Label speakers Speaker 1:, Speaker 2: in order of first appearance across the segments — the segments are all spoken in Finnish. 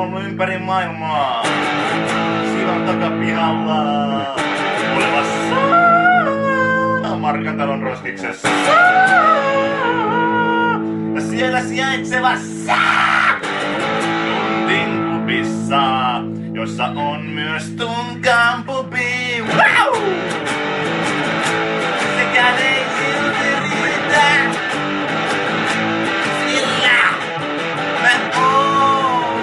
Speaker 1: kuulunut ympäri maailmaa. Silon takapihalla olevassa Markantalon roskiksessa. Ja siellä sijaitsevassa Tuntin klubissa, jossa on myös Tunkan pubi. Wow! Sekään ei silti riitä, sillä mä oon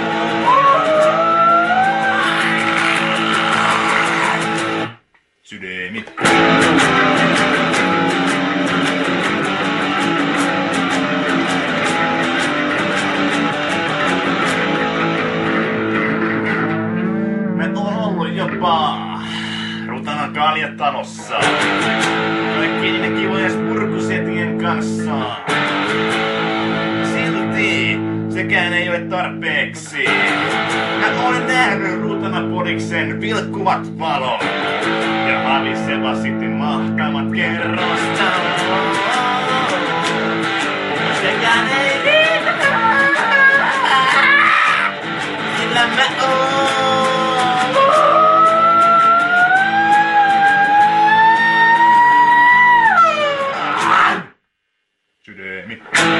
Speaker 1: Sydämi. Jopa Rutanan kaljatalossa. Kaikki niiden kivojen purkusetien kanssa. Silti sekään ei ole tarpeeksi. Mä olen nähnyt Rutanapodiksen vilkkuvat valot ja haviseva sitten mahtamat kerrostalot. Sekään ei riitä, sillä mä oon Sydämi.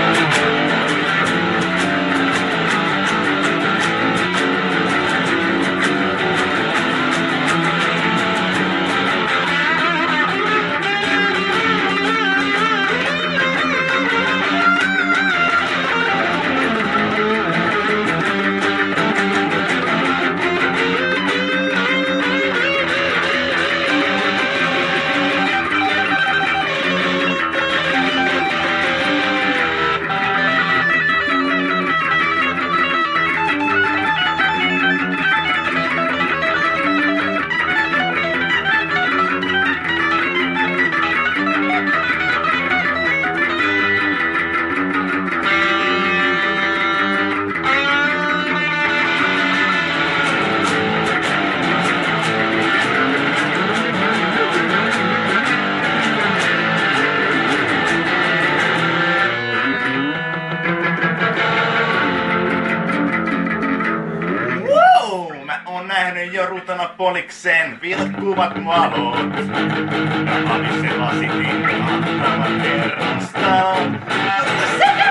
Speaker 1: Jo Rutanapoliksen vilkkuvat valot. Ja haviseva sitin mahtavat kerrostalot.